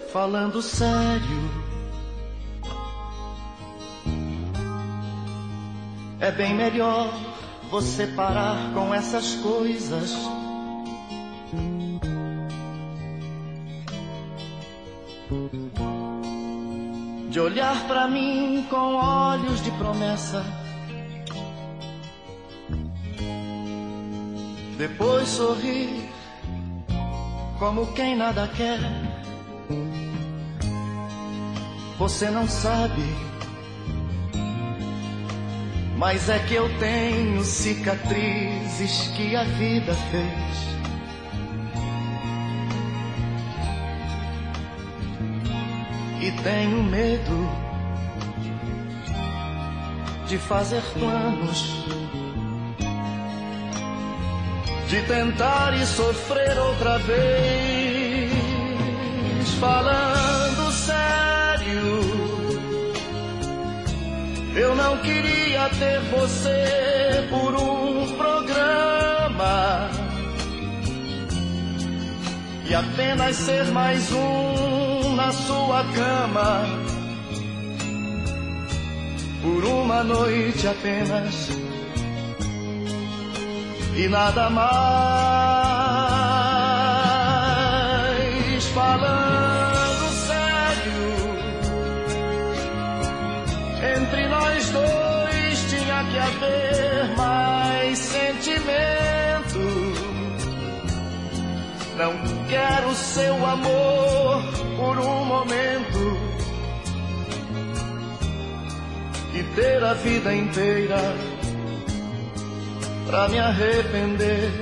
Falando sério, é bem melhor você parar com essas coisas. De olhar pra mim com olhos de promessa, depois sorrir como quem nada quer. Você não sabe, mas é que eu tenho cicatrizes que a vida fez. E tenho medo de fazer planos, de tentar e sofrer outra vez. Falando sério, eu não queria ter você por um programa e apenas ser mais um na sua cama, por uma noite apenas e nada mais. Falando sério, entre nós dois tinha que haver mais sentimento. Não quero seu amor por um momento e ter a vida inteira pra me arrepender.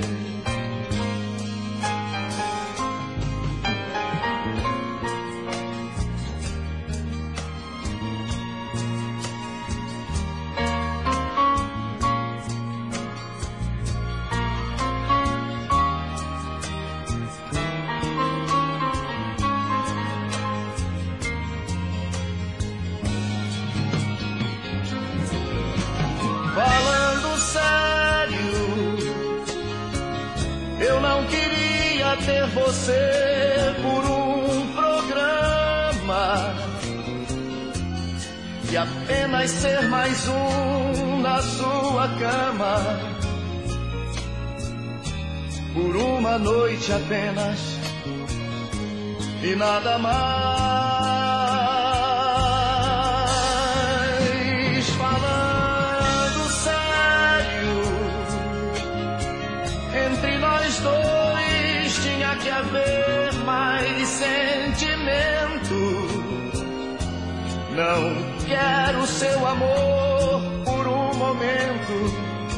Falando sério, eu não queria ter você por um programa e apenas ser mais um na sua cama, por uma noite apenas e nada mais. Entre nós dois tinha que haver mais sentimento. Não quero seu amor por um momento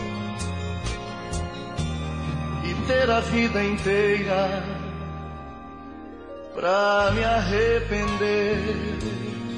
e ter a vida inteira pra me arrepender.